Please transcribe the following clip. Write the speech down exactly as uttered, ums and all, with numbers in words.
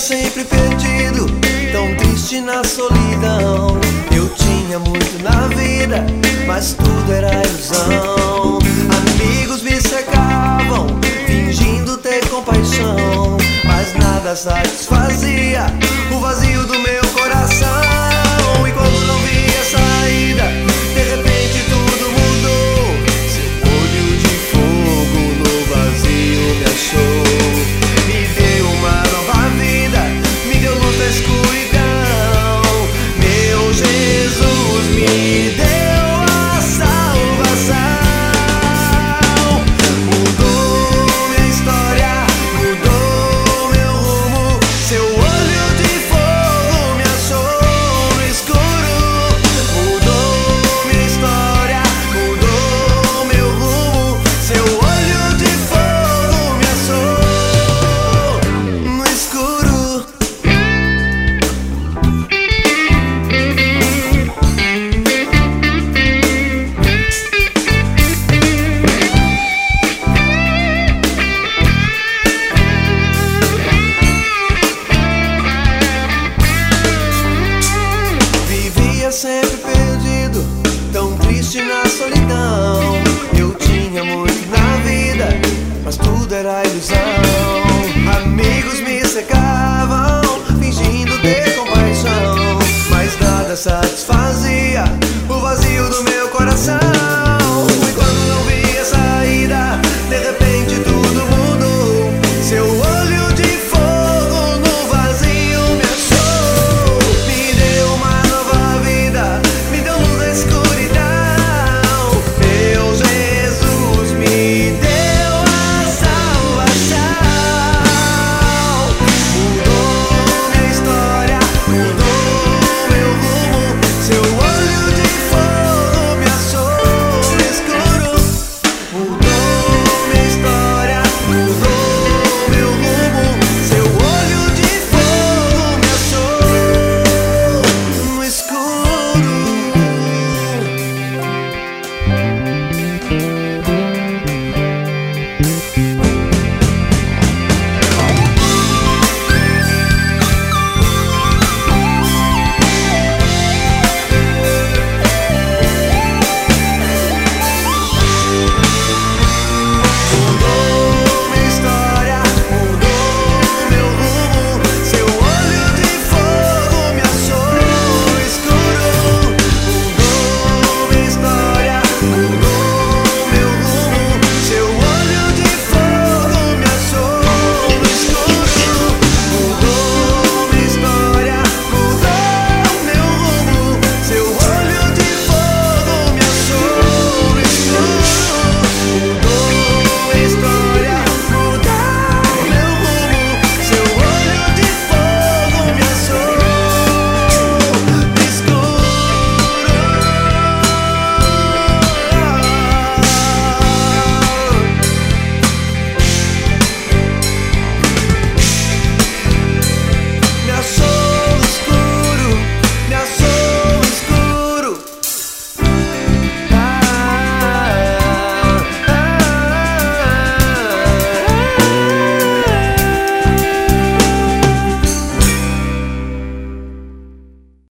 sempre perdido, tão triste na solidão. Eu tinha muito na vida, mas tudo era ilusão. Amigos me cercavam, fingindo ter compaixão, mas nada satisfazia o vazio do meu coração. E quando não via saída, de repente tudo mudou. Seu olho de fogo no vazio me achou. Me deu uma nova vida, me deu luz na escuridão. Meu Jesus me deu a salvação. Mudou minha história, mudou meu rumo. Seu olho de fogo me achou no escuro. Mudou minha história, mudou meu rumo. Seu olho de fogo me achou no escuro. Vivia sempre perdido, tão triste na solidão. Eu tinha muito na vida, mas tudo era ilusão. Amigos me cercavam, fingindo ter compaixão, mas nada satisfazia